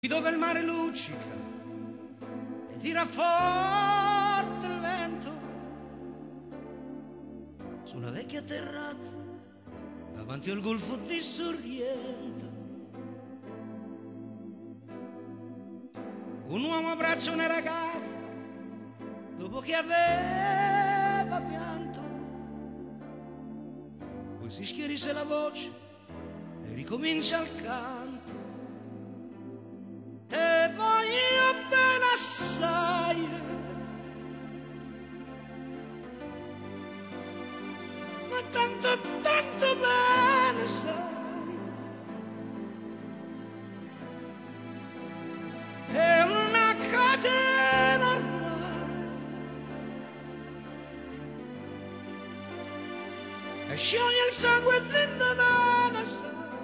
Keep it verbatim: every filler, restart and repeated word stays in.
Qui dove il mare luccica e tira forte il vento, su una vecchia terrazza davanti al golfo di Sorrento, un uomo abbraccia una ragazza dopo che aveva pianto, poi si schierisse la voce e ricomincia il canto. Te voglio bene assai, ma tanto, tanto bene sai, è una catena ormai, e scioglie il sangue dentro da